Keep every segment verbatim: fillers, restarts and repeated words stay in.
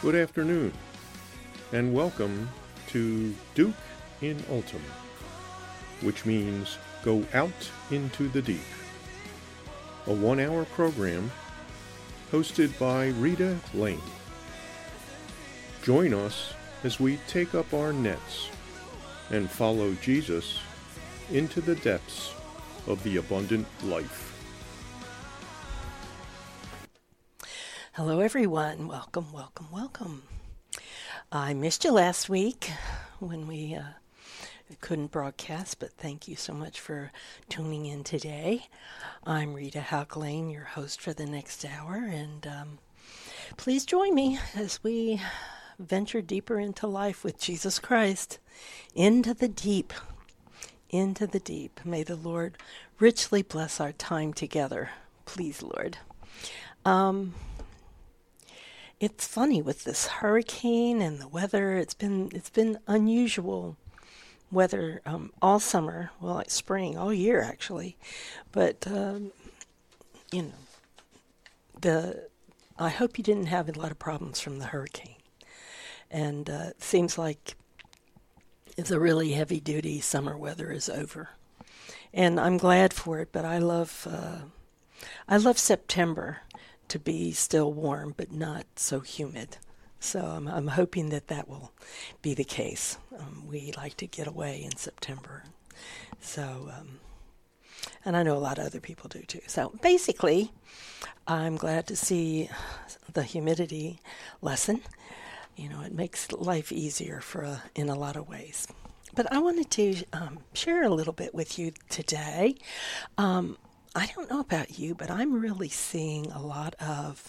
Good afternoon, and welcome to Duke in Ultim, which means go out into the deep. A one-hour program hosted by Rita Lane. Join us as we take up our nets and follow Jesus into the depths of the abundant life. Hello, everyone. Welcome, welcome, welcome. I missed you last week when we uh, couldn't broadcast, but thank you so much for tuning in today. I'm Rita Hauk Lane, your host for the next hour, and um, please join me as we venture deeper into life with Jesus Christ, into the deep, into the deep. May the Lord richly bless our time together. Please, Lord. Um... It's funny with this hurricane and the weather. It's been it's been unusual weather um, all summer, well, like spring, all year actually. But um, you know, the I hope you didn't have a lot of problems from the hurricane. And uh, it seems like the really heavy duty summer weather is over, and I'm glad for it. But I love uh, I love September. To be still warm, but not so humid. So I'm, I'm hoping that that will be the case. Um, we like to get away in September. So, um, and I know a lot of other people do too. So basically, I'm glad to see the humidity lessen. You know, it makes life easier for a, in a lot of ways. But I wanted to um, share a little bit with you today. Um, I don't know about you, but I'm really seeing a lot of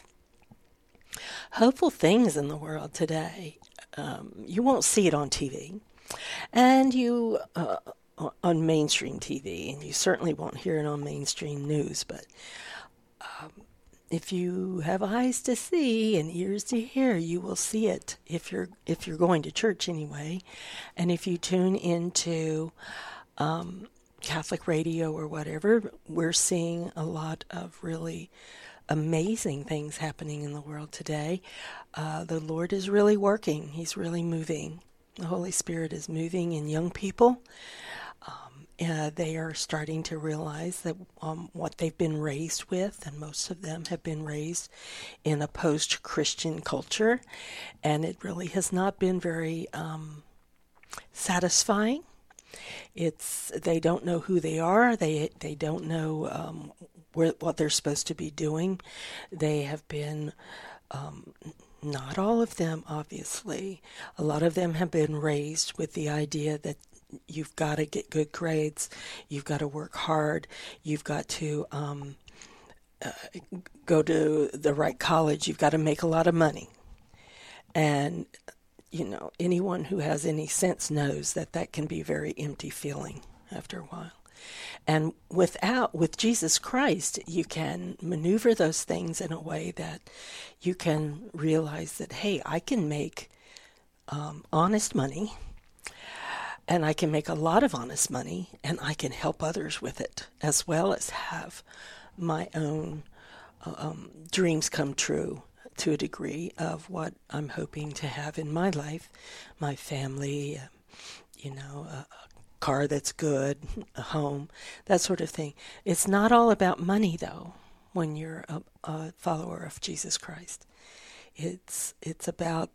hopeful things in the world today. Um, you won't see it on T V, and you uh, on mainstream T V, and you certainly won't hear it on mainstream news. But um, if you have eyes to see and ears to hear, you will see it if you're if you're going to church anyway, and if you tune into Um, Catholic radio or whatever, we're seeing a lot of really amazing things happening in the world today. Uh, the Lord is really working. He's really moving. The Holy Spirit is moving in young people. Um, uh, they are starting to realize that um, what they've been raised with, and most of them have been raised in a post-Christian culture, and it really has not been very um, satisfying. It's they don't know who they are. They they don't know um, where, what they're supposed to be doing. They have been, um, not all of them, obviously. A lot of them have been raised with the idea that you've got to get good grades, you've got to work hard, you've got to um, uh, go to the right college, you've got to make a lot of money, and you know, anyone who has any sense knows that that can be a very empty feeling after a while. And without, with Jesus Christ, you can maneuver those things in a way that you can realize that, hey, I can make um, honest money, and I can make a lot of honest money, and I can help others with it, as well as have my own um, dreams come true to a degree of what I'm hoping to have in my life, my family, uh, you know, a, a car that's good, a home, that sort of thing. It's not all about money, though, when you're a, a follower of Jesus Christ. It's it's about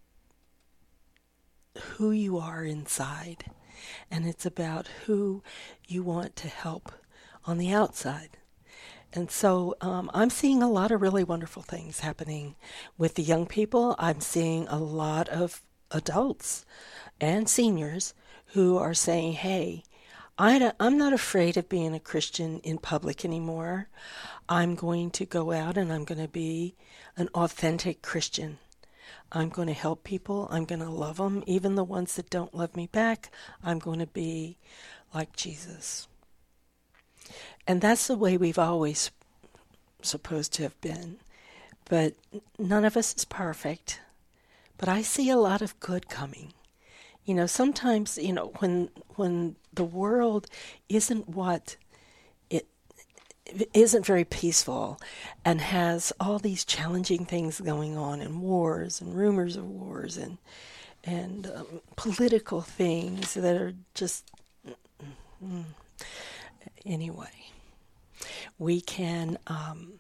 who you are inside, and it's about who you want to help on the outside. And so um, I'm seeing a lot of really wonderful things happening with the young people. I'm seeing a lot of adults and seniors who are saying, hey, I don't, I'm not afraid of being a Christian in public anymore. I'm going to go out and I'm going to be an authentic Christian. I'm going to help people. I'm going to love them. Even the ones that don't love me back, I'm going to be like Jesus. And that's the way we've always supposed to have been. But none of us is perfect. But I see a lot of good coming. You know, sometimes, you know, when when the world isn't what it isn't very peaceful and has all these challenging things going on, and wars and rumors of wars and and um, political things that are just mm, anyway, we can um,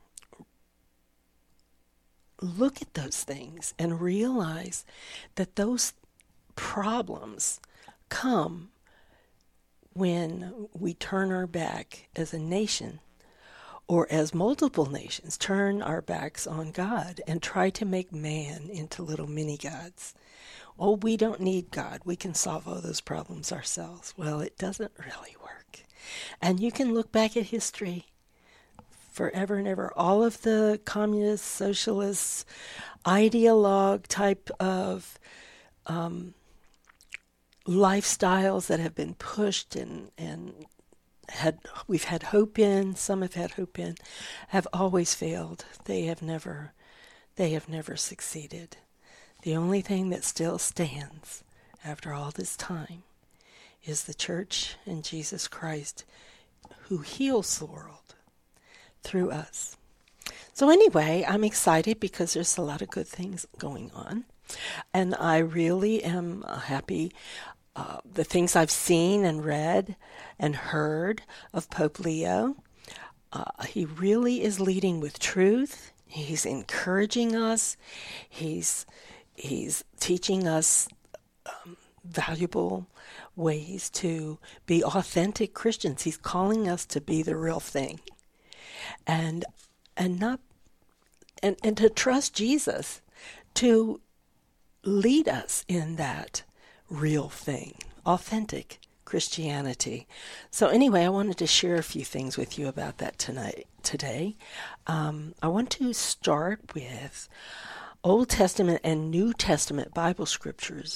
look at those things and realize that those problems come when we turn our back as a nation, or as multiple nations turn our backs on God and try to make man into little mini gods. Oh, we don't need God. We can solve all those problems ourselves. Well, it doesn't really work. And you can look back at history forever and ever. All of the communist, socialist, ideologue type of um, lifestyles that have been pushed and, and had we've had hope in, some have had hope in, have always failed. They have never, they have never succeeded. The only thing that still stands after all this time is the church and Jesus Christ, who heals the world through us. So anyway, I'm excited because there's a lot of good things going on, and I really am happy. Uh, the things I've seen and read and heard of Pope Leo, uh, he really is leading with truth. He's encouraging us. He's he's teaching us um, valuable ways to be authentic Christians. He's calling us to be the real thing, and and not and and to trust Jesus to lead us in that real thing, authentic Christianity. So anyway, I wanted to share a few things with you about that tonight. Today, um, I want to start with Old Testament and New Testament Bible scriptures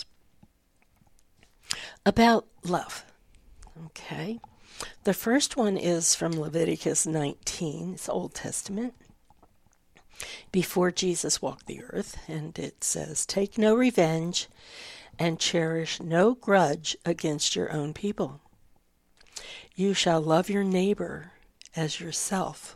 about love. Okay, the first one is from Leviticus nineteen. It's Old Testament, before Jesus walked the earth, and it says, "Take no revenge, and cherish no grudge against your own people. You shall love your neighbor as yourself.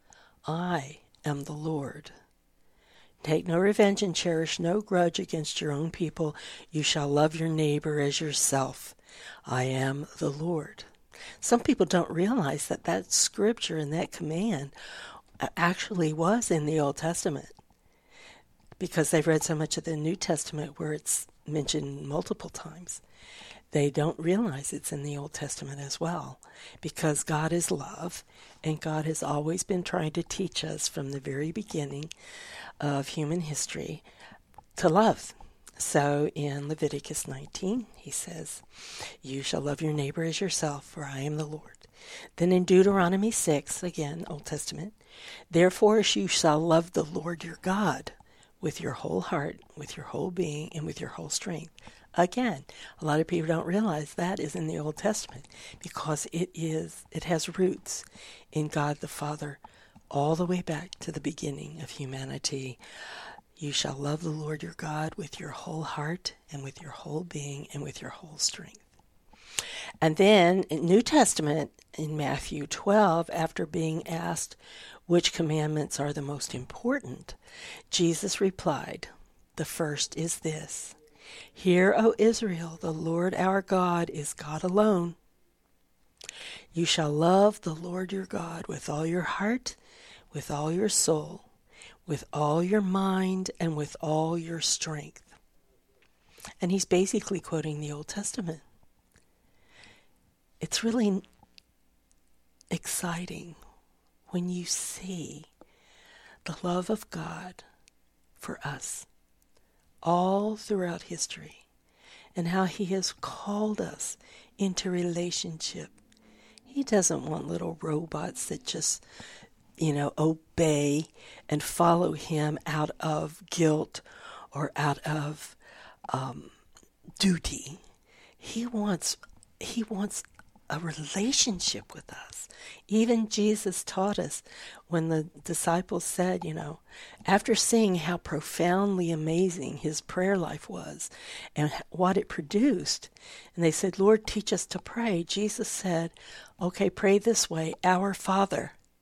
I am the Lord. Take no revenge and cherish no grudge against your own people. You shall love your neighbor as yourself. I am the Lord." Some people don't realize that that scripture and that command actually was in the Old Testament, because they've read so much of the New Testament where it's mentioned multiple times. They don't realize it's in the Old Testament as well, because God is love, and God has always been trying to teach us from the very beginning of human history to love. So in Leviticus nineteen, he says, "You shall love your neighbor as yourself, for I am the Lord." Then in Deuteronomy six, again, Old Testament, "Therefore you shall love the Lord your God with your whole heart, with your whole being, and with your whole strength." Again, a lot of people don't realize that is in the Old Testament, because it is it has roots in God the Father all the way back to the beginning of humanity. You shall love the Lord your God with your whole heart and with your whole being and with your whole strength. And then in New Testament, in Matthew twelve, after being asked which commandments are the most important, Jesus replied, "The first is this: Hear, O Israel, the Lord our God is God alone. You shall love the Lord your God with all your heart, with all your soul, with all your mind, and with all your strength." And he's basically quoting the Old Testament. It's really exciting when you see the love of God for us all throughout history, and how he has called us into relationship. He doesn't want little robots that just, you know, obey and follow him out of guilt or out of um, duty. He wants, he wants a relationship with us. Even Jesus taught us when the disciples said, you know, after seeing how profoundly amazing his prayer life was and what it produced, and they said, "Lord, teach us to pray." Jesus said, "Okay, pray this way: Our Father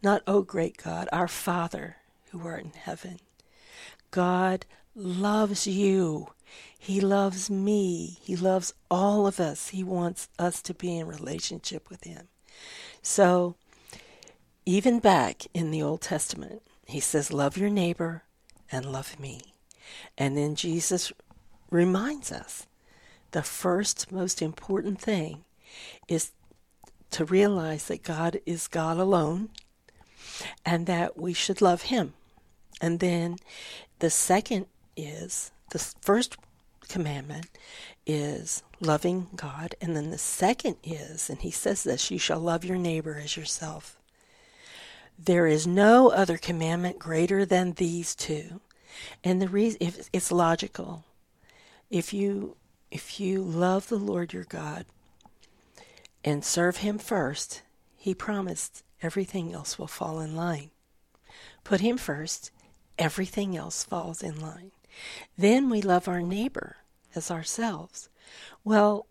not oh great God, our Father who art in heaven. God loves you. He loves me. He loves all of us. He wants us to be in relationship with him. So even back in the Old Testament, he says, love your neighbor and love me. And then Jesus reminds us the first most important thing is to realize that God is God alone and that we should love him. And then the second is, the first commandment is loving God. And then the second is, and he says this, you shall love your neighbor as yourself. There is no other commandment greater than these two. And the reason, if it's logical. If you if you love the Lord your God and serve him first, he promised everything else will fall in line. Put him first, everything else falls in line. Then we love our neighbor as ourselves. Well,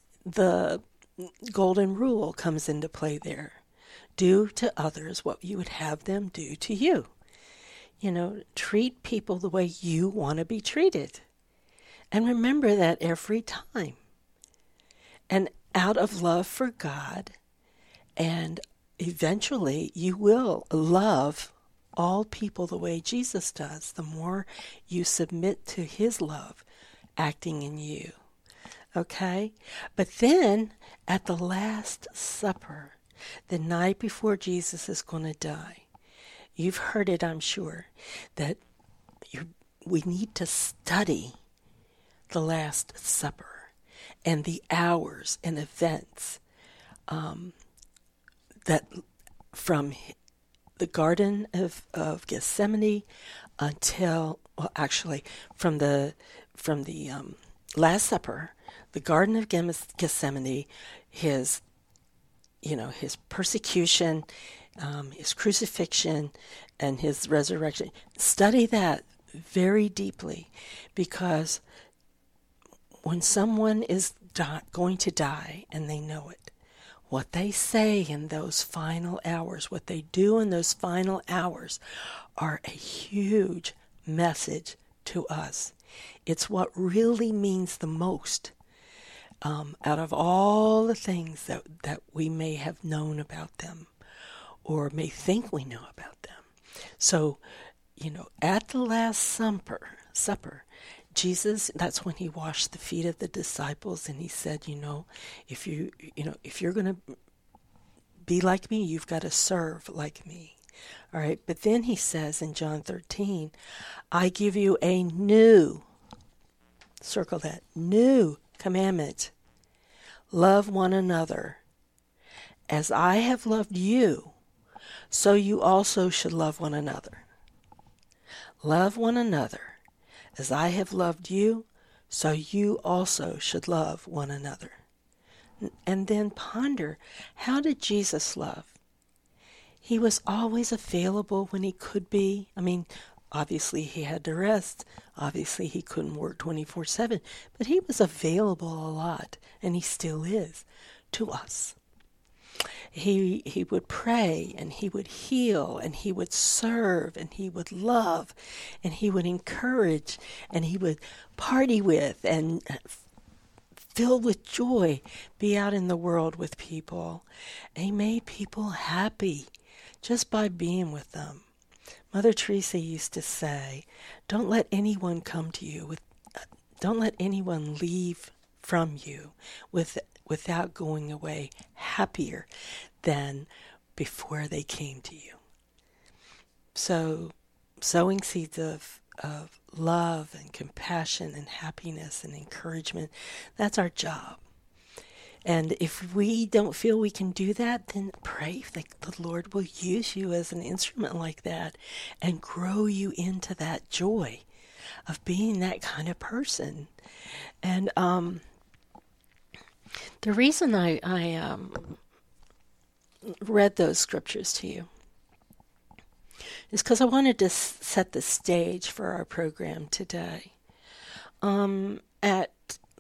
the golden rule comes into play there. Do to others what you would have them do to you. You know, treat people the way you want to be treated. And remember that every time. And out of love for God, and eventually you will love all people the way Jesus does, the more you submit to his love acting in you. Okay? But then at the Last Supper, the night before Jesus is going to die, you've heard it, I'm sure, that you, we need to study the Last Supper and the hours and events um, that from the Garden of, of Gethsemane until, well, actually, from the from the um, Last Supper, the Garden of Gethsemane, his, you know, his persecution, um, his crucifixion, and his resurrection. Study that very deeply, because when someone is di- going to die and they know it, what they say in those final hours, what they do in those final hours, are a huge message to us. It's what really means the most um, out of all the things that, that we may have known about them or may think we know about them. So, you know, at the Last Supper, supper, Jesus, that's when he washed the feet of the disciples, and he said, you know, if you, you know, if you're going to be like me, you've got to serve like me. All right. But then he says in John thirteen, I give you a new, circle that, new commandment. Love one another. As I have loved you, so you also should love one another. Love one another. As I have loved you, so you also should love one another. And then ponder, how did Jesus love? He was always available when he could be. I mean, obviously he had to rest. Obviously he couldn't work twenty-four seven. But he was available a lot, and he still is, to us. He he would pray, and he would heal, and he would serve, and he would love, and he would encourage, and he would party with, and filled with joy, be out in the world with people. And he made people happy just by being with them. Mother Teresa used to say, don't let anyone come to you with, don't let anyone leave from you with without going away happier than before they came to you. So sowing seeds of, of love and compassion and happiness and encouragement, that's our job. And if we don't feel we can do that, then pray that the Lord will use you as an instrument like that and grow you into that joy of being that kind of person. And um The reason I, I um, read those scriptures to you is because I wanted to s- set the stage for our program today. Um, at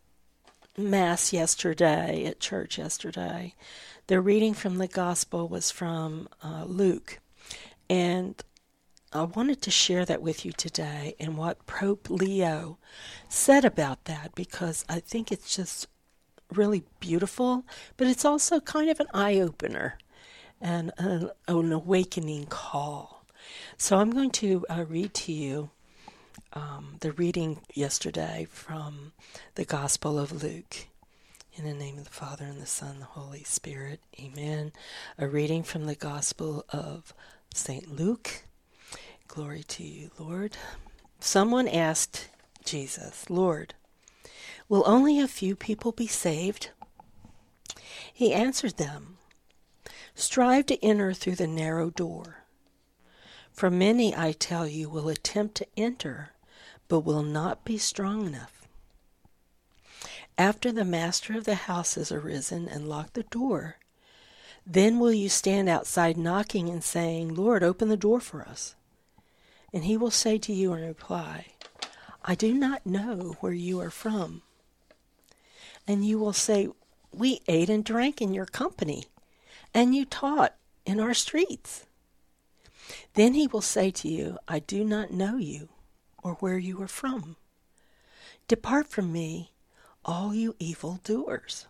Mass yesterday, at church yesterday, the reading from the Gospel was from uh, Luke. And I wanted to share that with you today and what Pope Leo said about that, because I think it's just really beautiful, but it's also kind of an eye-opener and an, an awakening call. So I'm going to uh, read to you um, the reading yesterday from the Gospel of Luke. In the name of the Father, and the Son, and the Holy Spirit. Amen. A reading from the Gospel of Saint Luke. Glory to you, Lord. Someone asked Jesus, Lord, will only a few people be saved? He answered them, strive to enter through the narrow door. For many, I tell you, will attempt to enter, but will not be strong enough. After the master of the house has arisen and locked the door, then will you stand outside knocking and saying, Lord, open the door for us. And he will say to you in reply, I do not know where you are from. And you will say, we ate and drank in your company, and you taught in our streets. Then he will say to you, I do not know you or where you are from. Depart from me, all you evildoers.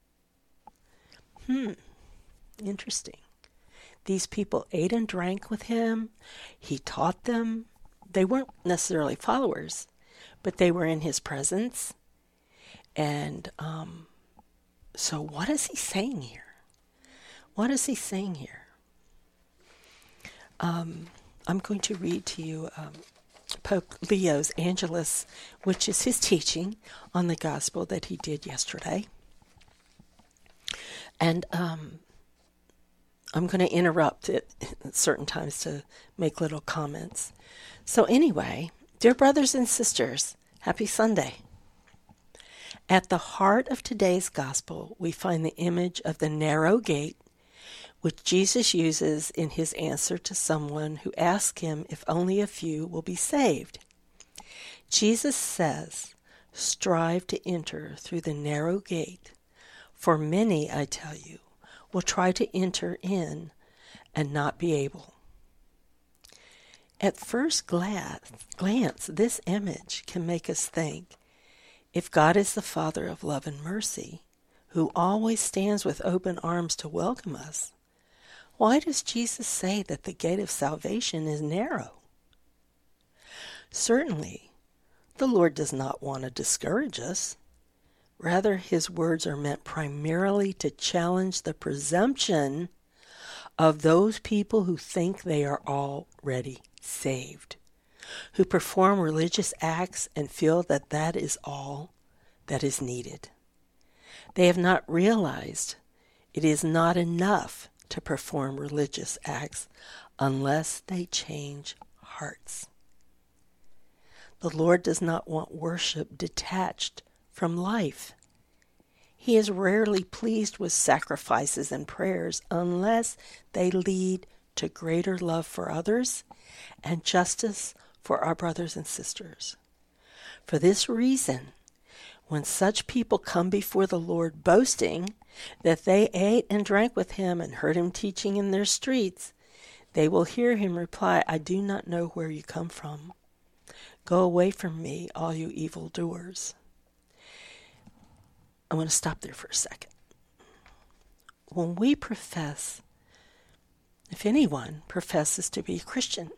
Hmm, interesting. These people ate and drank with him. He taught them. They weren't necessarily followers, but they were in his presence. And um, so what is he saying here? What is he saying here? Um, I'm going to read to you um, Pope Leo's Angelus, which is his teaching on the gospel that he did yesterday. And um, I'm going to interrupt it at certain times to make little comments. So anyway, dear brothers and sisters, happy Sunday. At the heart of today's gospel, we find the image of the narrow gate, which Jesus uses in his answer to someone who asks him if only a few will be saved. Jesus says, strive to enter through the narrow gate, for many, I tell you, will try to enter in and not be able. At first glance, this image can make us think, if God is the Father of love and mercy, who always stands with open arms to welcome us, why does Jesus say that the gate of salvation is narrow? Certainly, the Lord does not want to discourage us. Rather, his words are meant primarily to challenge the presumption of those people who think they are already saved, who perform religious acts and feel that that is all that is needed. They have not realized it is not enough to perform religious acts unless they change hearts. The Lord does not want worship detached from life. He is rarely pleased with sacrifices and prayers unless they lead to greater love for others and justice for our brothers and sisters. For this reason, when such people come before the Lord boasting that they ate and drank with him and heard him teaching in their streets, they will hear him reply, I do not know where you come from. Go away from me, all you evildoers. I want to stop there for a second. When we profess, if anyone professes to be a Christian,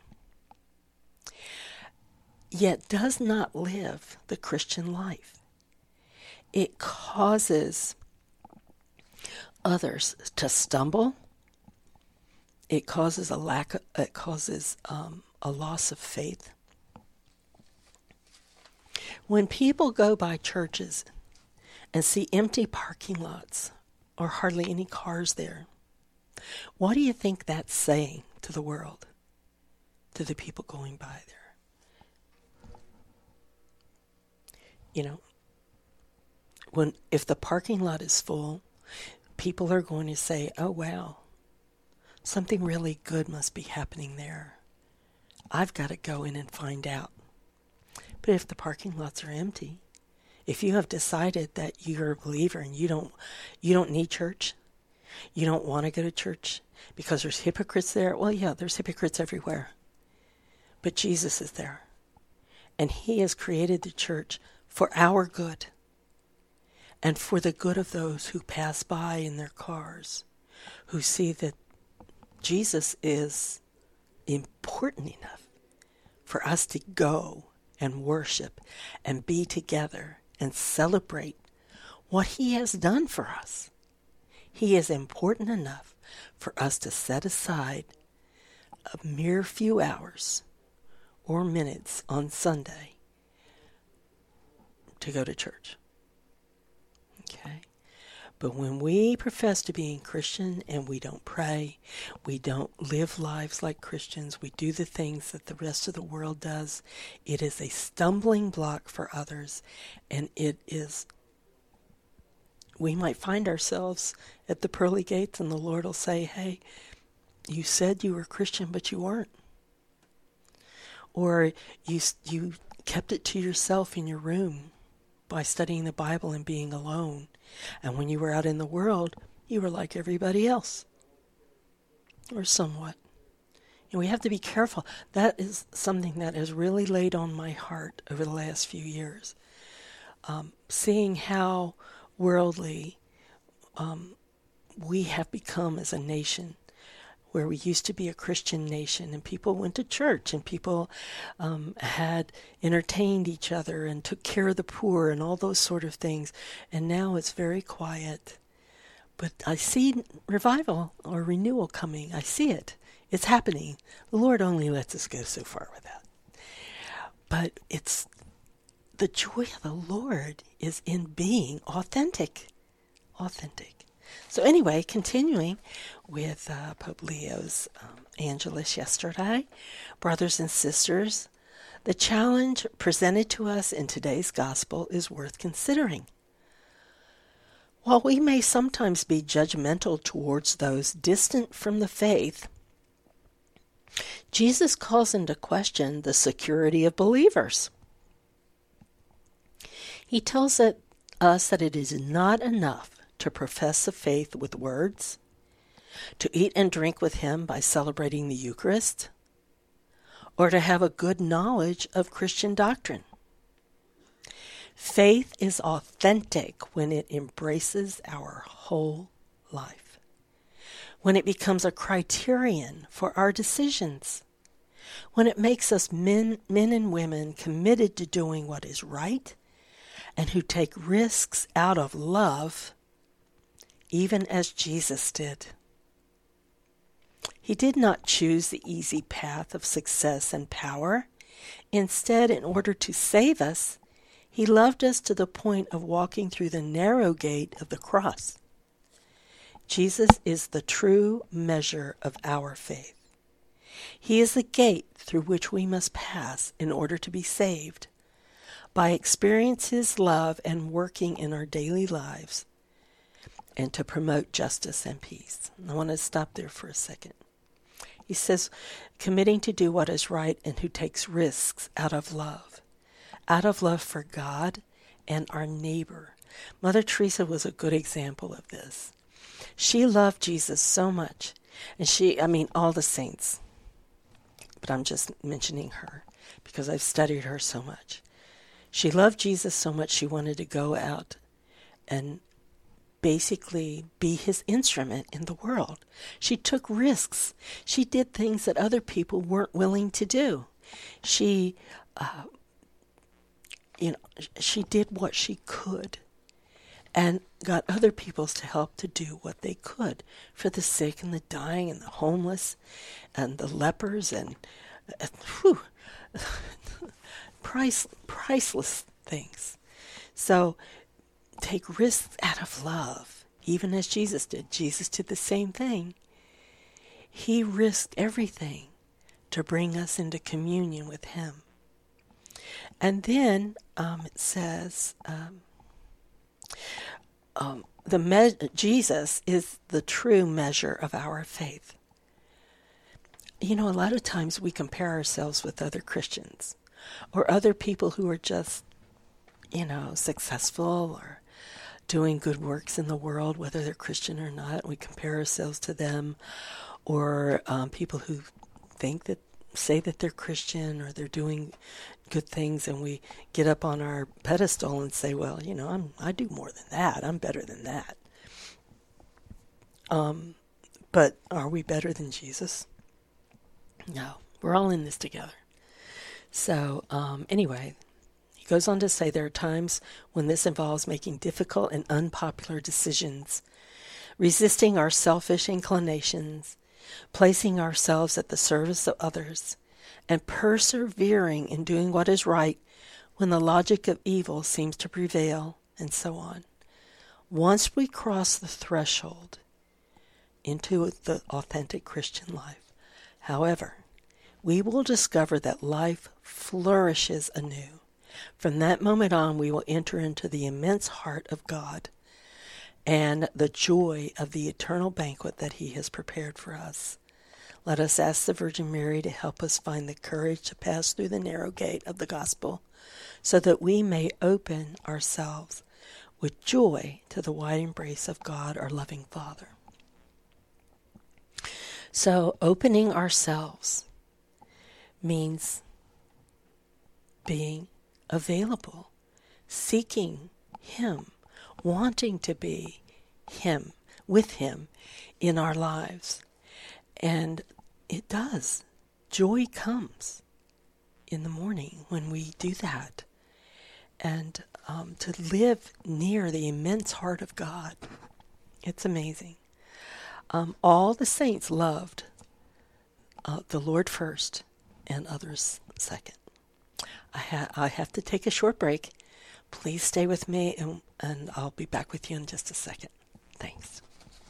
yet does not live the Christian life, it causes others to stumble. It causes a lack of, it causes um, a loss of faith. When people go by churches and see empty parking lots or hardly any cars there, what do you think that's saying to the world, to the people going by there? You know, when if the parking lot is full, people are going to say, oh, wow, something really good must be happening there. I've got to go in and find out. But if the parking lots are empty, if you have decided that you're a believer and you don't you don't need church, You don't want to go to church because there's hypocrites there. Well, yeah, there's hypocrites everywhere. But Jesus is there. And he has created the church for our good and for the good of those who pass by in their cars, who see that Jesus is important enough for us to go and worship and be together and celebrate what he has done for us. He is important enough for us to set aside a mere few hours or minutes on Sunday to go to church. Okay? But when we profess to being Christian and we don't pray, we don't live lives like Christians, we do the things that the rest of the world does, it is a stumbling block for others, and it is, we might find ourselves at the pearly gates and the Lord will say, hey, you said you were Christian, but you weren't. Or you you kept it to yourself in your room by studying the Bible and being alone. And when you were out in the world, you were like everybody else. Or somewhat. And we have to be careful. That is something that has really laid on my heart over the last few years. Um, seeing how worldly um, we have become as a nation, where we used to be a Christian nation and people went to church and people um, had entertained each other and took care of the poor and all those sort of things. And now it's very quiet. But I see revival or renewal coming. I see it. It's happening. The Lord only lets us go so far with that. But it's the joy of the Lord is in being authentic. Authentic. So anyway, continuing with uh, Pope Leo's um, Angelus yesterday, brothers and sisters, the challenge presented to us in today's gospel is worth considering. While we may sometimes be judgmental towards those distant from the faith, Jesus calls into question the security of believers. He tells it, us that it is not enough to profess the faith with words, to eat and drink with him by celebrating the Eucharist, or to have a good knowledge of Christian doctrine. Faith is authentic when it embraces our whole life, when it becomes a criterion for our decisions, when it makes us men, men and women committed to doing what is right and who take risks out of love, even as Jesus did. He did not choose the easy path of success and power. Instead, in order to save us, he loved us to the point of walking through the narrow gate of the cross. Jesus is the true measure of our faith. He is the gate through which we must pass in order to be saved. By experiencing his love and working in our daily lives, and to promote justice and peace. I want to stop there for a second. He says, committing to do what is right and who takes risks out of love. Out of love for God and our neighbor. Mother Teresa was a good example of this. She loved Jesus so much. And she, I mean, all the saints. But I'm just mentioning her because I've studied her so much. She loved Jesus so much she wanted to go out and basically be his instrument in the world. She took risks. She did things that other people weren't willing to do. She, uh, you know, she did what she could and got other people to help to do what they could for the sick and the dying and the homeless and the lepers and uh, whew, price, priceless things. So take risks out of love, even as Jesus did. Jesus did the same thing. He risked everything to bring us into communion with him. And then um, it says, um, um, the me- Jesus is the true measure of our faith. You know, a lot of times we compare ourselves with other Christians or other people who are just, you know, successful or doing good works in the world, whether they're Christian or not. We compare ourselves to them, or um, people who think that, say that they're Christian or they're doing good things, and we get up on our pedestal and say, well, you know, I'm, I do more than that. I'm better than that. Um, but are we better than Jesus? No, we're all in this together. So um, anyway, he goes on to say there are times when this involves making difficult and unpopular decisions, resisting our selfish inclinations, placing ourselves at the service of others, and persevering in doing what is right when the logic of evil seems to prevail, and so on. Once we cross the threshold into the authentic Christian life, however, we will discover that life flourishes anew. From that moment on, we will enter into the immense heart of God and the joy of the eternal banquet that he has prepared for us. Let us ask the Virgin Mary to help us find the courage to pass through the narrow gate of the gospel, so that we may open ourselves with joy to the wide embrace of God, our loving Father. So opening ourselves means being available, seeking him, wanting to be him, with him in our lives. And it does. Joy comes in the morning when we do that. And um, to live near the immense heart of God, it's amazing. Um, all the saints loved uh, the Lord first and others second. I, ha- I have to take a short break. Please stay with me, and, and I'll be back with you in just a second. Thanks.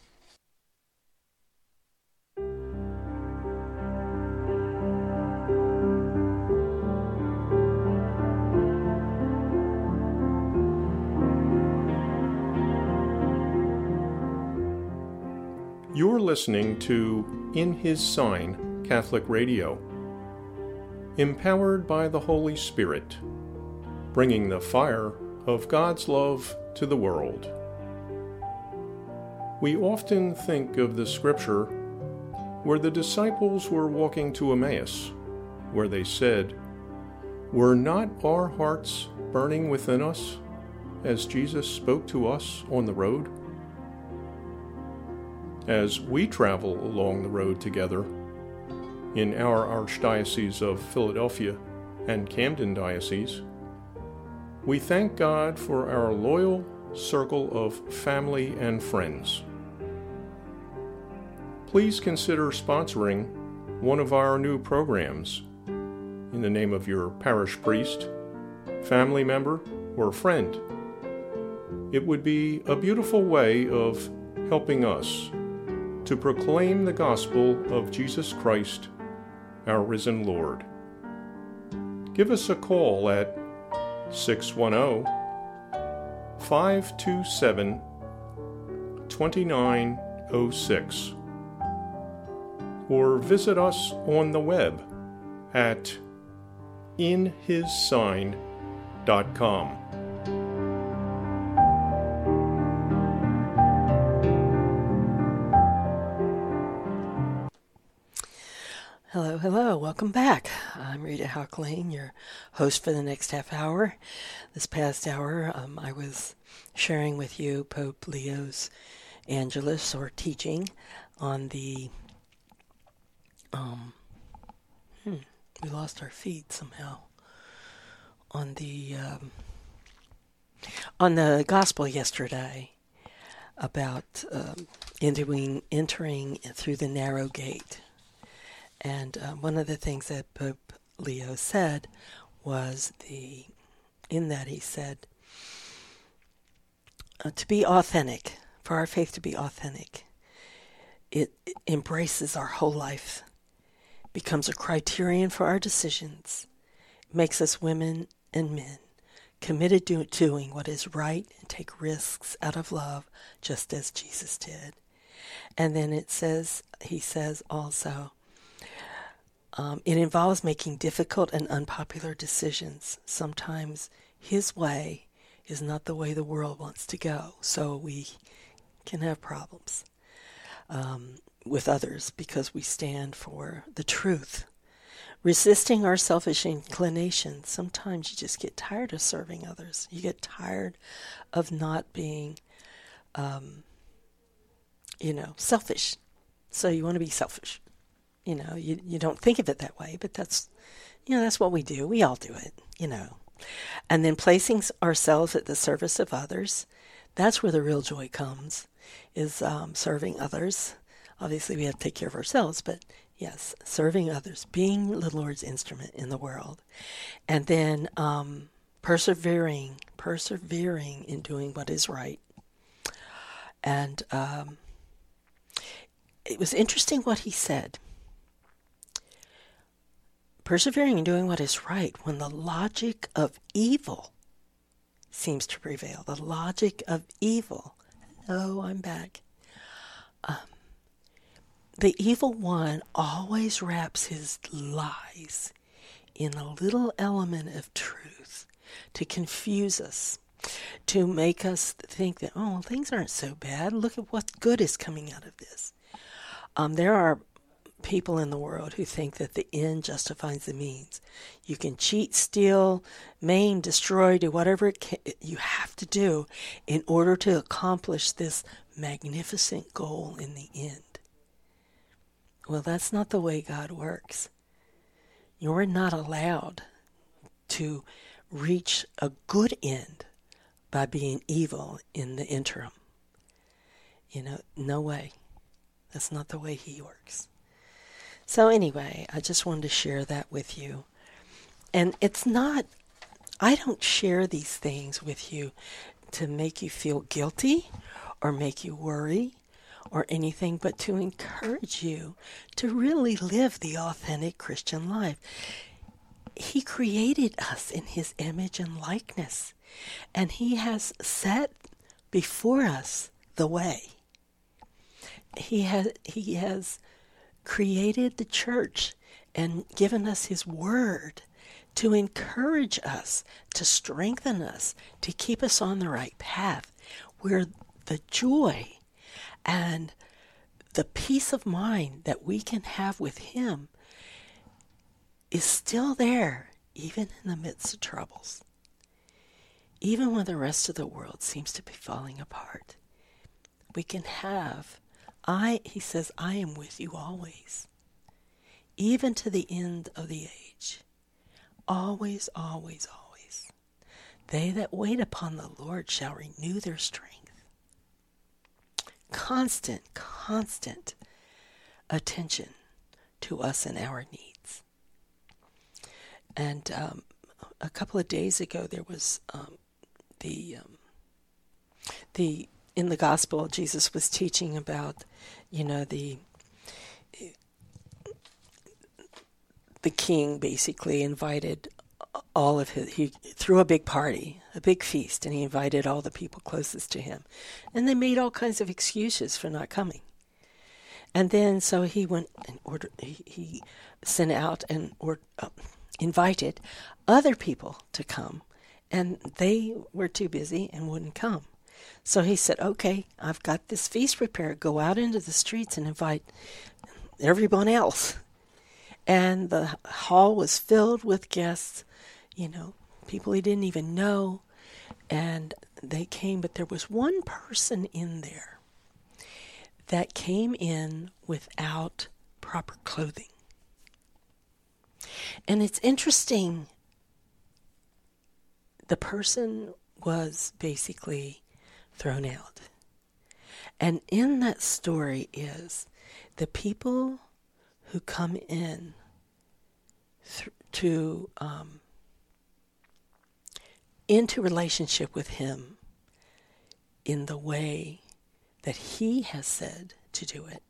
You're listening to In His Sign Catholic Radio, empowered by the Holy Spirit, bringing the fire of God's love to the world. We often think of the scripture where the disciples were walking to Emmaus, where they said, "Were not our hearts burning within us as Jesus spoke to us on the road?" As we travel along the road together in our Archdiocese of Philadelphia and Camden Diocese, we thank God for our loyal circle of family and friends. Please consider sponsoring one of our new programs in the name of your parish priest, family member, or friend. It would be a beautiful way of helping us to proclaim the gospel of Jesus Christ, our risen Lord. Give us a call at six one zero, five two seven, two nine zero six or visit us on the web at in his sign dot com. Hello, hello. Welcome back. I'm Rita Hauck-Lane, your host for the next half hour. This past hour, um, I was sharing with you Pope Leo's Angelus, or teaching, on the... Um, hmm, we lost our feed somehow. On the... Um, on the gospel yesterday about um, entering, entering through the narrow gate. And uh, one of the things that Pope Leo said was the, in that he said, uh, to be authentic, for our faith to be authentic, it, it embraces our whole life, becomes a criterion for our decisions, makes us women and men committed to doing what is right and take risks out of love, just as Jesus did. And then it says, he says also, Um, it involves making difficult and unpopular decisions. Sometimes his way is not the way the world wants to go. So we can have problems um, with others because we stand for the truth. Resisting our selfish inclinations. Sometimes you just get tired of serving others. You get tired of not being, um, you know, selfish. So you want to be selfish. You know, you you don't think of it that way, but that's, you know, that's what we do. We all do it, you know. And then placing ourselves at the service of others, that's where the real joy comes, is um, serving others. Obviously, we have to take care of ourselves, but yes, serving others, being the Lord's instrument in the world. And then um, persevering, persevering in doing what is right. And um, it was interesting what he said. Persevering in doing what is right when the logic of evil seems to prevail. The logic of evil. Hello, I'm back. Um, the evil one always wraps his lies in a little element of truth to confuse us, to make us think that, oh, well, things aren't so bad. Look at what good is coming out of this. Um, there are people in the world who think that the end justifies the means. You can cheat, steal, maim, destroy, do whatever it can, you have to do in order to accomplish this magnificent goal in the end. Well, that's not the way God works. You're not allowed to reach a good end by being evil in the interim. You know, no way. That's not the way he works. So anyway, I just wanted to share that with you. And it's not, I don't share these things with you to make you feel guilty or make you worry or anything, but to encourage you to really live the authentic Christian life. He created us in his image and likeness, and he has set before us the way. He has, he has created the church and given us his word to encourage us, to strengthen us, to keep us on the right path, where the joy and the peace of mind that we can have with him is still there, even in the midst of troubles. Even when the rest of the world seems to be falling apart, we can have I, he says, I am with you always, even to the end of the age. Always, always, always. They that wait upon the Lord shall renew their strength. Constant, constant attention to us and our needs. And um, a couple of days ago, there was um, the um, the in the gospel, Jesus was teaching about, you know, the the king basically invited all of his, he threw a big party, a big feast, and he invited all the people closest to him. And they made all kinds of excuses for not coming. And then so he went and ordered, he, he sent out and or, uh, invited other people to come, and they were too busy and wouldn't come. So he said, okay, I've got this feast prepared. Go out into the streets and invite everyone else. And the hall was filled with guests, you know, people he didn't even know. And they came, but there was one person in there that came in without proper clothing. And it's interesting, the person was basically thrown out. And in that story is the people who come in th- to um, into relationship with him in the way that he has said to do it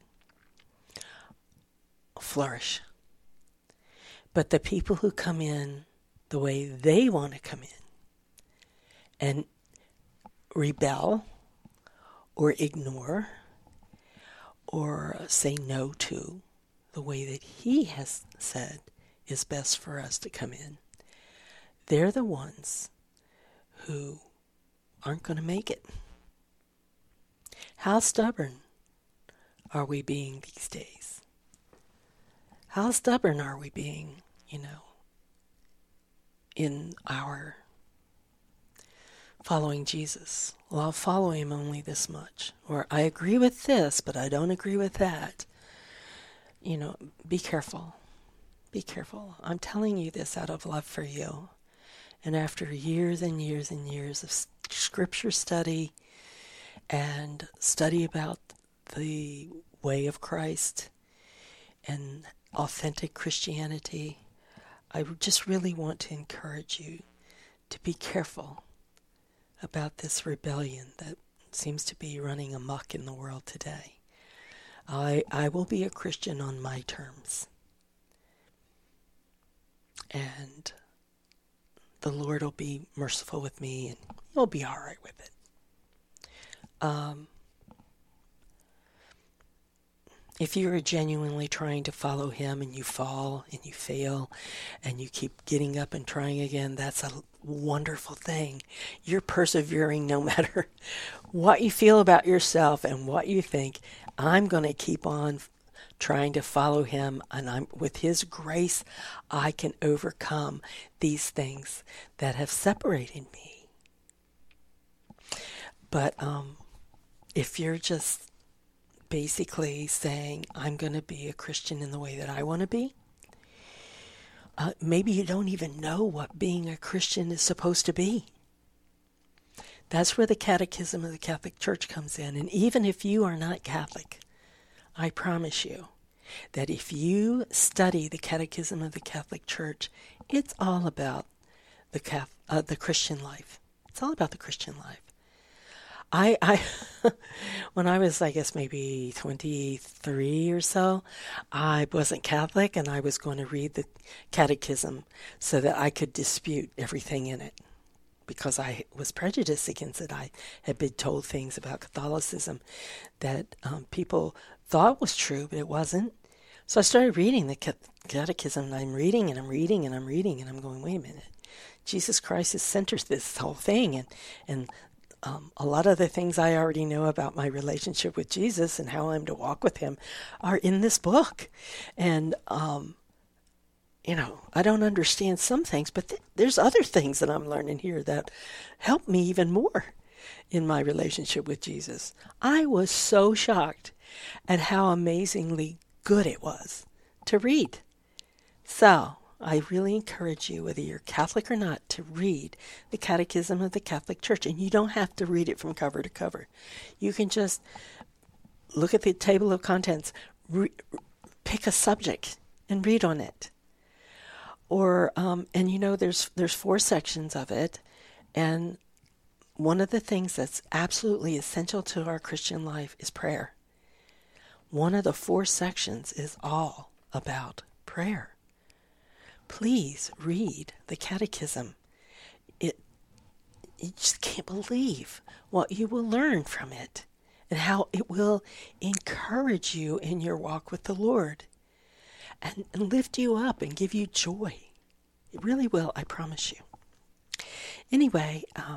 flourish. But the people who come in the way they want to come in and rebel or ignore or say no to the way that he has said is best for us to come in, they're the ones who aren't going to make it. How stubborn are we being these days? How stubborn are we being, you know, in our following Jesus? Well, I'll follow him only this much. Or I agree with this, but I don't agree with that. You know, be careful. Be careful. I'm telling you this out of love for you. And after years and years and years of scripture study and study about the way of Christ and authentic Christianity, I just really want to encourage you to be careful about this rebellion that seems to be running amok in the world today. I I will be a Christian on my terms. And the Lord will be merciful with me, and he'll be all right with it. Um, if you're genuinely trying to follow him and you fall and you fail and you keep getting up and trying again, that's a wonderful thing. You're persevering no matter what you feel about yourself and what you think. I'm going to keep on trying to follow him, and I'm with his grace I can overcome these things that have separated me. But um, if you're just basically saying, I'm going to be a Christian in the way that I want to be, uh, maybe you don't even know what being a Christian is supposed to be. That's where the Catechism of the Catholic Church comes in. And even if you are not Catholic, I promise you that if you study the Catechism of the Catholic Church, it's all about the Catholic, uh, the Christian life. It's all about the Christian life. I, I when I was, I guess, maybe twenty-three or so, I wasn't Catholic, and I was going to read the Catechism so that I could dispute everything in it, because I was prejudiced against it. I had been told things about Catholicism that um, people thought was true, but it wasn't. So I started reading the Catechism, and I'm reading, and I'm reading, and I'm reading, and I'm going, wait a minute. Jesus Christ is center to this whole thing, and and Um, a lot of the things I already know about my relationship with Jesus and how I'm to walk with him are in this book. And, um, you know, I don't understand some things, but th- there's other things that I'm learning here that help me even more in my relationship with Jesus. I was so shocked at how amazingly good it was to read. So I really encourage you, whether you're Catholic or not, to read the Catechism of the Catholic Church. And you don't have to read it from cover to cover. You can just look at the table of contents, re- pick a subject, and read on it. Or, um, and you know, there's there's four sections of it. And one of the things that's absolutely essential to our Christian life is prayer. One of the four sections is all about prayer. Please read the Catechism. It, you just can't believe what you will learn from it and how it will encourage you in your walk with the Lord and, and lift you up and give you joy. It really will, I promise you. Anyway, um,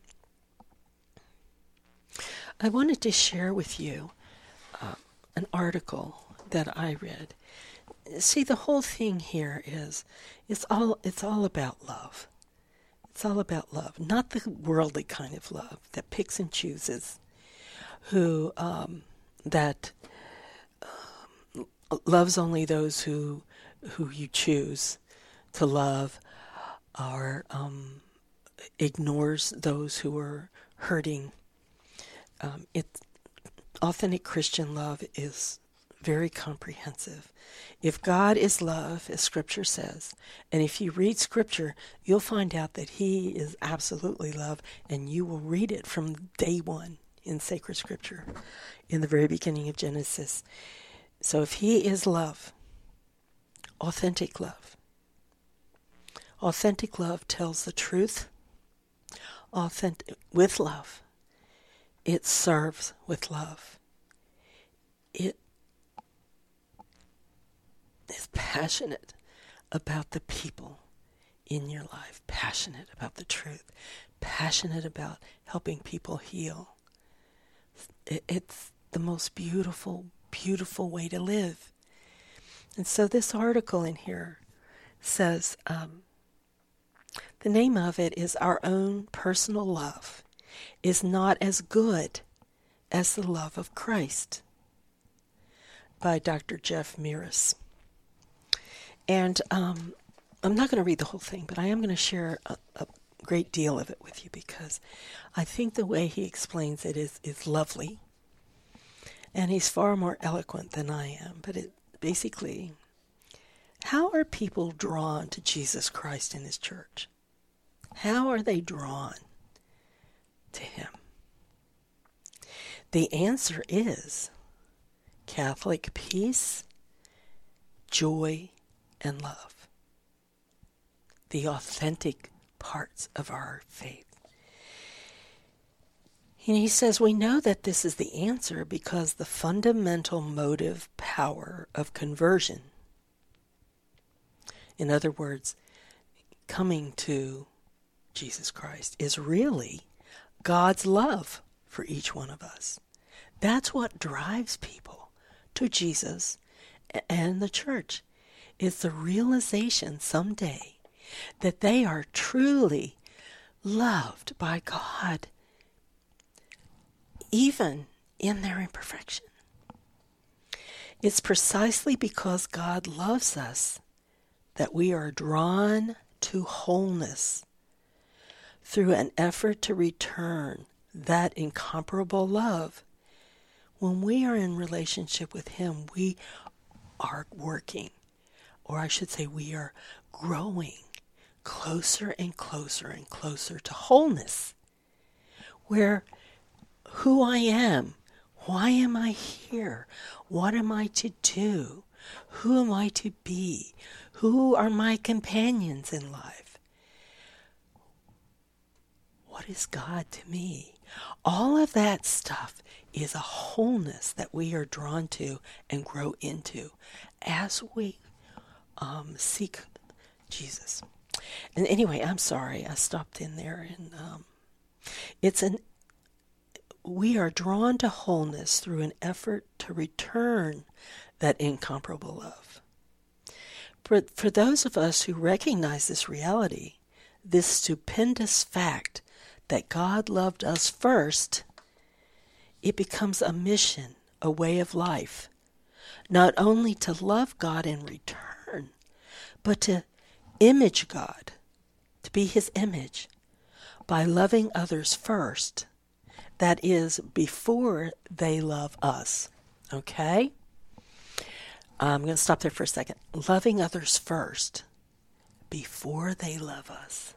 I wanted to share with you uh, an article that I read. See, the whole thing here is, it's all it's all about love. It's all about love, not the worldly kind of love that picks and chooses, who um, that um, loves only those who who you choose to love, or um, ignores those who are hurting. Um, it authentic Christian love is very comprehensive. If God is love, as Scripture says, and if you read Scripture, you'll find out that he is absolutely love, and you will read it from day one in sacred Scripture, in the very beginning of Genesis. So if he is love, authentic love, authentic love tells the truth, authentic with love. It serves with love. It is passionate about the people in your life, passionate about the truth, passionate about helping people heal. It's the most beautiful, beautiful way to live. And so this article in here says, um, the name of it is Our Own Personal Love is Not as Good as the Love of Christ, by Doctor Jeff Meares. And um, I'm not going to read the whole thing, but I am going to share a, a great deal of it with you because I think the way he explains it is, is lovely. And he's far more eloquent than I am. But it basically, how are people drawn to Jesus Christ in his church? How are they drawn to him? The answer is Catholic peace, joy, and love. The authentic parts of our faith. And he says, we know that this is the answer because the fundamental motive power of conversion, in other words, coming to Jesus Christ, is really God's love for each one of us. That's what drives people to Jesus and the church. It's the realization someday that they are truly loved by God, even in their imperfection. It's precisely because God loves us that we are drawn to wholeness through an effort to return that incomparable love. When we are in relationship with him, we are working, or I should say we are growing closer and closer and closer to wholeness, where who I am, why am I here, what am I to do, who am I to be, who are my companions in life, what is God to me? All of that stuff is a wholeness that we are drawn to and grow into as we um, seek Jesus. And anyway, I'm sorry, I stopped in there. And um, it's an we are drawn to wholeness through an effort to return that incomparable love. For, for those of us who recognize this reality, this stupendous fact that God loved us first, it becomes a mission, a way of life, not only to love God in return, but to image God, to be his image, by loving others first. That is, before they love us. Okay? I'm going to stop there for a second. Loving others first, before they love us.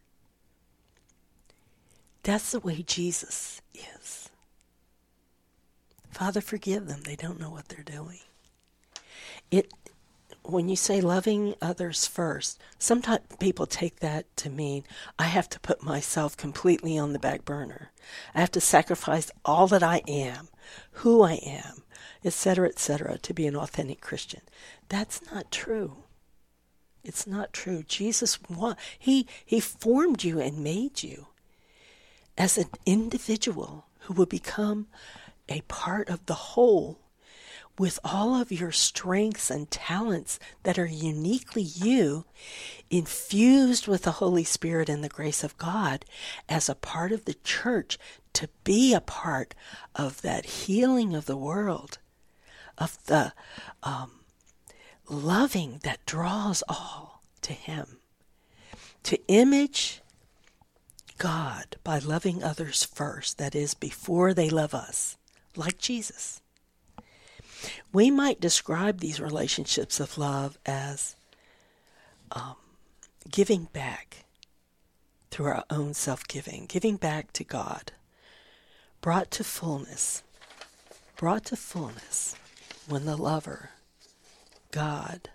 That's the way Jesus is. Father, forgive them. They don't know what they're doing. It, when you say loving others first, sometimes people take that to mean I have to put myself completely on the back burner. I have to sacrifice all that I am, who I am, et cetera, et cetera, to be an authentic Christian. That's not true. It's not true. Jesus, he, he formed you and made you as an individual who will become a part of the whole with all of your strengths and talents that are uniquely you, infused with the Holy Spirit and the grace of God as a part of the church, to be a part of that healing of the world, of the um, loving that draws all to him. To image God by loving others first, that is, before they love us, like Jesus. We might describe these relationships of love as um, giving back through our own self-giving, giving back to God, brought to fullness, brought to fullness when the lover, God,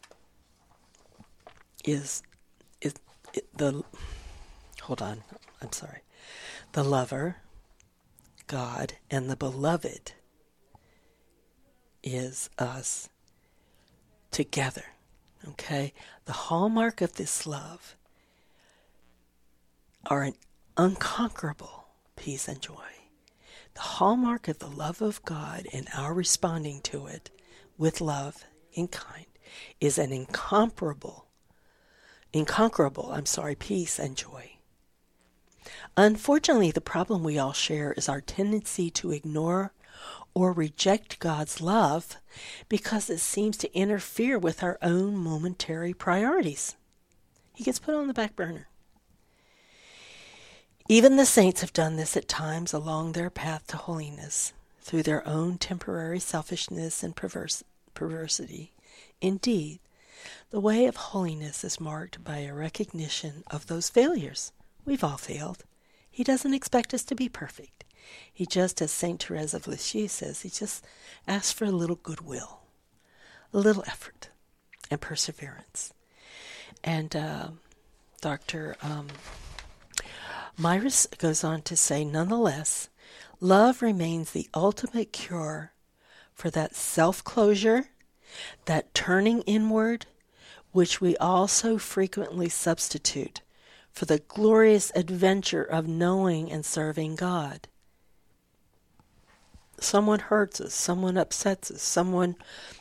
is, is, is the, hold on, I'm sorry, the lover, God, and the beloved is us together, okay? The hallmark of this love are an, unconquerable peace and joy. The hallmark of the love of God and our responding to it with love in kind is an incomparable, incomparable, I'm sorry, peace and joy. Unfortunately, the problem we all share is our tendency to ignore or reject God's love because it seems to interfere with our own momentary priorities. He gets put on the back burner. Even the saints have done this at times along their path to holiness, through their own temporary selfishness and perverse, perversity. Indeed, the way of holiness is marked by a recognition of those failures. We've all failed. He doesn't expect us to be perfect. He just, as Saint Therese of Lisieux says, he just asks for a little goodwill, a little effort, and perseverance. And uh, Doctor Um, Myris goes on to say, nonetheless, love remains the ultimate cure for that self-closure, that turning inward, which we all so frequently substitute for the glorious adventure of knowing and serving God. Someone hurts us, someone upsets us, someone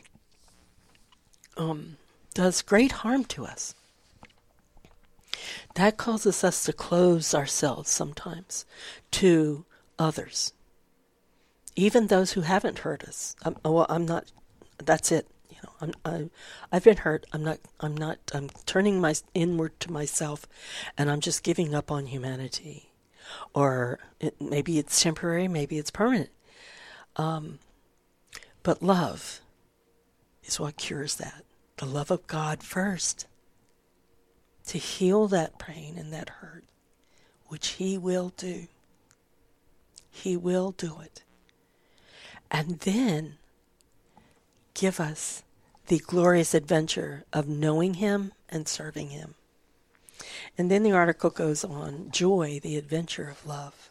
um, does great harm to us. That causes us to close ourselves sometimes to others, even those who haven't hurt us. I'm, well, I'm not. That's it. You know, I'm, I, I've been hurt. I'm not. I'm not. I'm turning my inward to myself, and I'm just giving up on humanity. Or it, maybe it's temporary. Maybe it's permanent. Um, but love is what cures that. The love of God first. To heal that pain and that hurt, which He will do. He will do it. And then give us the glorious adventure of knowing Him and serving Him. And then the article goes on, joy, the adventure of love.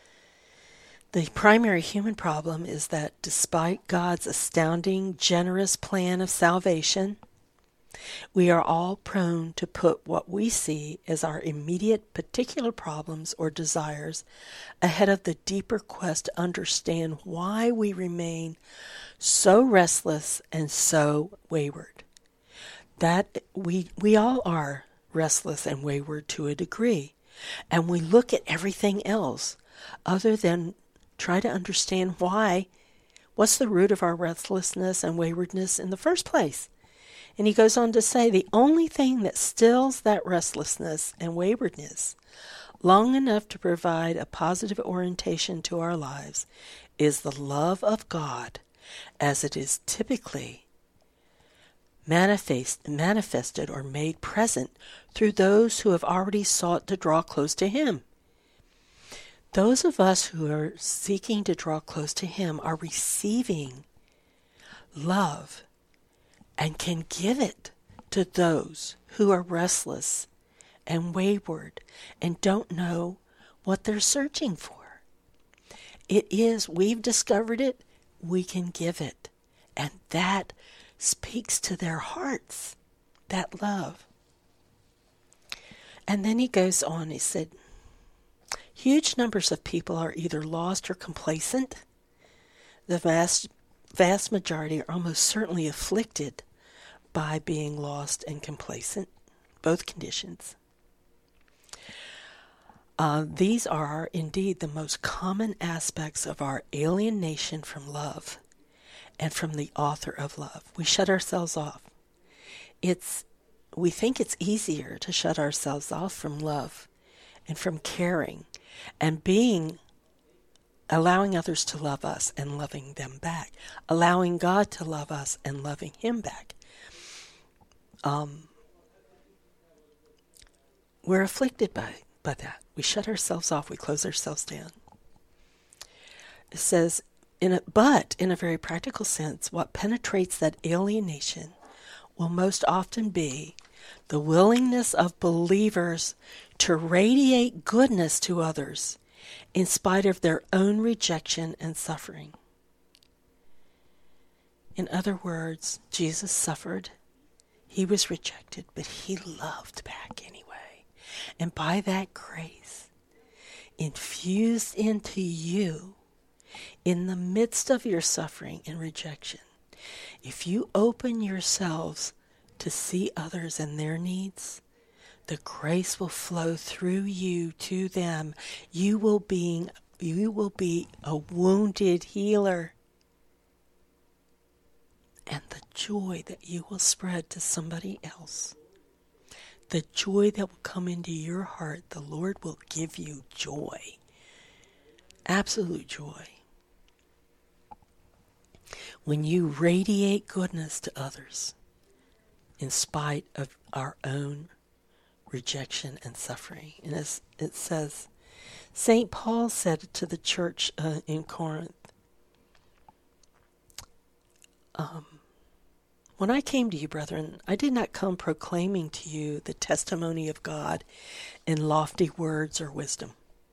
The primary human problem is that despite God's astounding, generous plan of salvation, we are all prone to put what we see as our immediate particular problems or desires ahead of the deeper quest to understand why we remain so restless and so wayward. That we we all are restless and wayward to a degree, and we look at everything else other than try to understand why. What's the root of our restlessness and waywardness in the first place? And he goes on to say, the only thing that stills that restlessness and waywardness long enough to provide a positive orientation to our lives is the love of God as it is typically manifest, manifested or made present through those who have already sought to draw close to Him. Those of us who are seeking to draw close to Him are receiving love and can give it to those who are restless and wayward and don't know what they're searching for. It is, we've discovered it, we can give it. And that speaks to their hearts, that love. And then he goes on, he said, huge numbers of people are either lost or complacent. The vast vast majority are almost certainly afflicted by being lost and complacent, both conditions. Uh, these are indeed the most common aspects of our alienation from love and from the author of love. We shut ourselves off. It's, we think it's easier to shut ourselves off from love and from caring and being allowing others to love us and loving them back, allowing God to love us and loving Him back. Um, we're afflicted by, by that. We shut ourselves off. We close ourselves down. It says, in a, but in a very practical sense, what penetrates that alienation will most often be the willingness of believers to radiate goodness to others in spite of their own rejection and suffering. In other words, Jesus suffered. He was rejected, but He loved back anyway. And by that grace, infused into you in the midst of your suffering and rejection. If you open yourselves to see others and their needs, the grace will flow through you to them. You will be, you will be a wounded healer. And the joy that you will spread to somebody else, the joy that will come into your heart, the Lord will give you joy. Absolute joy. When you radiate goodness to others, in spite of our own rejection and suffering. And as it says, Saint Paul said to the church uh, in Corinth, um, when I came to you, brethren, I did not come proclaiming to you the testimony of God in lofty words or wisdom.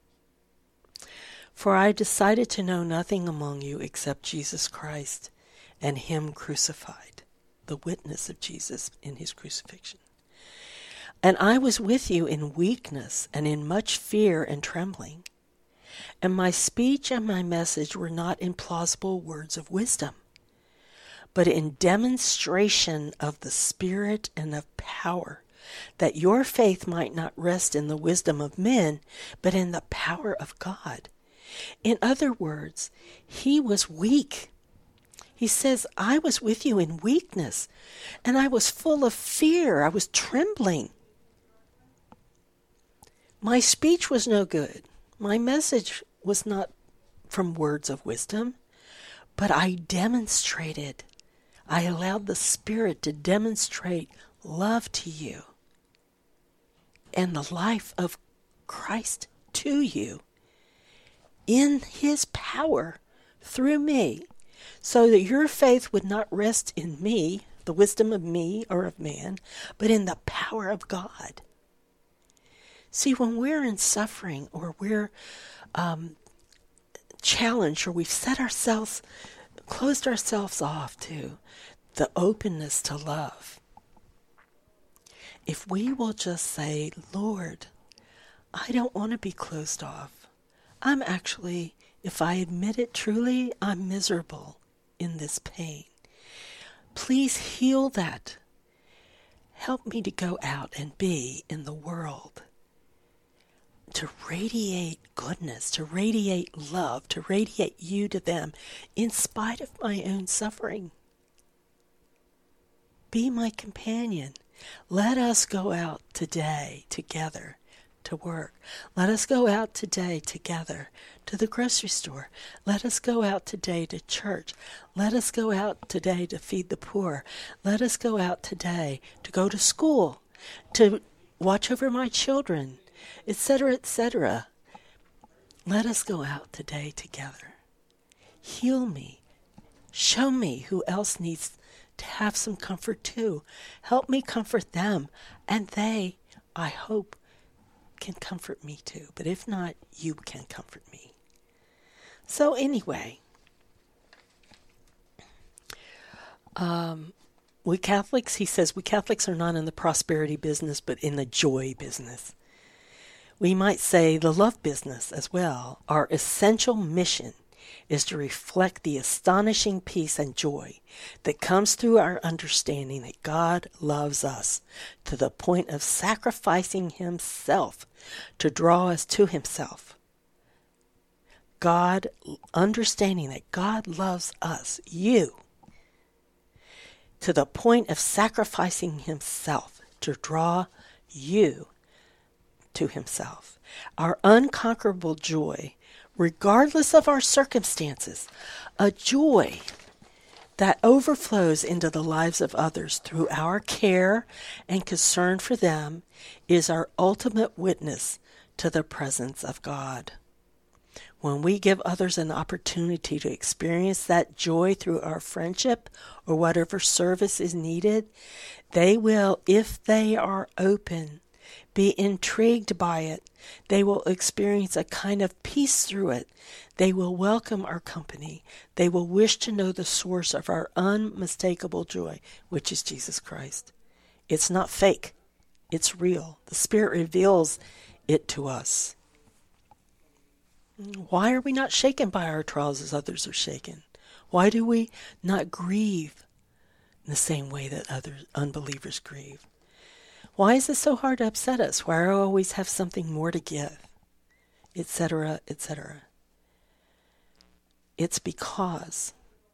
For I decided to know nothing among you except Jesus Christ and Him crucified, the witness of Jesus in His crucifixion. And I was with you in weakness and in much fear and trembling. And my speech and my message were not in plausible words of wisdom, but in demonstration of the Spirit and of power, that your faith might not rest in the wisdom of men, but in the power of God. In other words, he was weak. He says, I was with you in weakness, and I was full of fear. I was trembling. My speech was no good. My message was not from words of wisdom, but I demonstrated. I allowed the Spirit to demonstrate love to you and the life of Christ to you in His power through me, so that your faith would not rest in me, the wisdom of me or of man, but in the power of God. See, when we're in suffering or we're um, challenged or we've set ourselves, closed ourselves off to the openness to love, if we will just say, Lord, I don't want to be closed off. I'm actually, if I admit it truly, I'm miserable in this pain. Please heal that. Help me to go out and be in the world, to radiate goodness, to radiate love, to radiate you to them in spite of my own suffering. Be my companion. Let us go out today together to work. Let us go out today together to the grocery store. Let us go out today to church. Let us go out today to feed the poor. Let us go out today to go to school, to watch over my children, et cetera, et cetera. Let us go out today together. Heal me. Show me who else needs to have some comfort too. Help me comfort them, and they, I hope, can comfort me too. But if not, you can comfort me. So anyway, um, we Catholics, he says, we Catholics are not in the prosperity business, but in the joy business. We might say the love business as well. Our essential mission is to reflect the astonishing peace and joy that comes through our understanding that God loves us to the point of sacrificing Himself to draw us to Himself. God, understanding that God loves us, you, to the point of sacrificing Himself to draw you to Himself. Our unconquerable joy, regardless of our circumstances, a joy that overflows into the lives of others through our care and concern for them, is our ultimate witness to the presence of God. When we give others an opportunity to experience that joy through our friendship or whatever service is needed, they will, if they are open, be intrigued by it. They will experience a kind of peace through it. They will welcome our company. They will wish to know the source of our unmistakable joy, which is Jesus Christ. It's not fake. It's real. The Spirit reveals it to us. Why are we not shaken by our trials as others are shaken? Why do we not grieve in the same way that other unbelievers grieve? Why is it so hard to upset us? Why do I always have something more to give? Etc., et cetera. It's because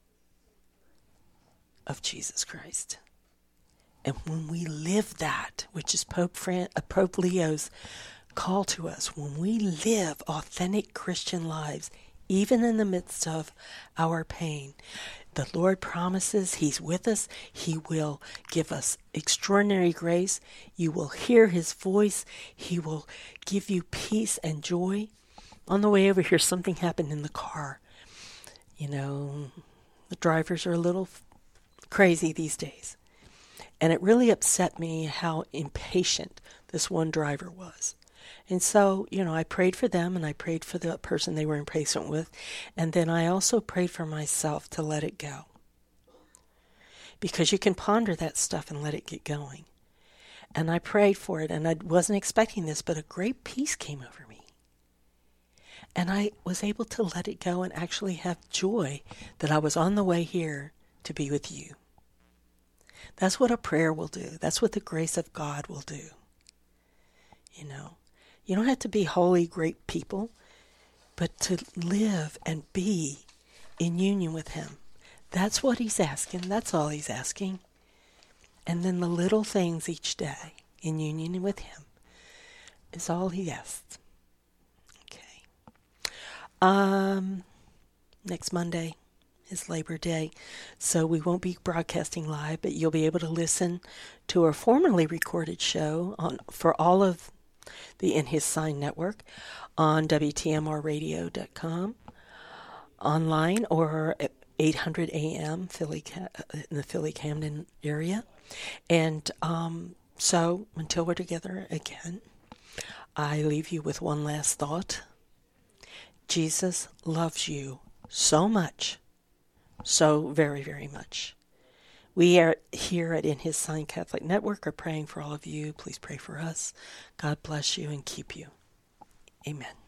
of Jesus Christ. And when we live that, which is Pope Fran- uh, Pope Leo's call to us, when we live authentic Christian lives, even in the midst of our pain, the Lord promises He's with us. He will give us extraordinary grace. You will hear His voice. He will give you peace and joy. On the way over here, something happened in the car. You know, the drivers are a little crazy these days. And it really upset me how impatient this one driver was. And so, you know, I prayed for them and I prayed for the person they were impatient with. And then I also prayed for myself to let it go. Because you can ponder that stuff and let it get going. And I prayed for it, and I wasn't expecting this, but a great peace came over me. And I was able to let it go and actually have joy that I was on the way here to be with you. That's what a prayer will do. That's what the grace of God will do. You know, you don't have to be holy, great people, but to live and be in union with Him. That's what He's asking. That's all He's asking. And then the little things each day in union with Him is all He asks. Okay. Um, next Monday is Labor Day, so we won't be broadcasting live, but you'll be able to listen to our formerly recorded show on for all of the In His Sign network on W T M R radio dot com, online, or at eight hundred A M Philly, in the Philly Camden area. And um, so until we're together again, I leave you with one last thought. Jesus loves you so much, so very, very much. We are here at In His Sign Catholic Network are praying for all of you. Please pray for us. God bless you and keep you. Amen.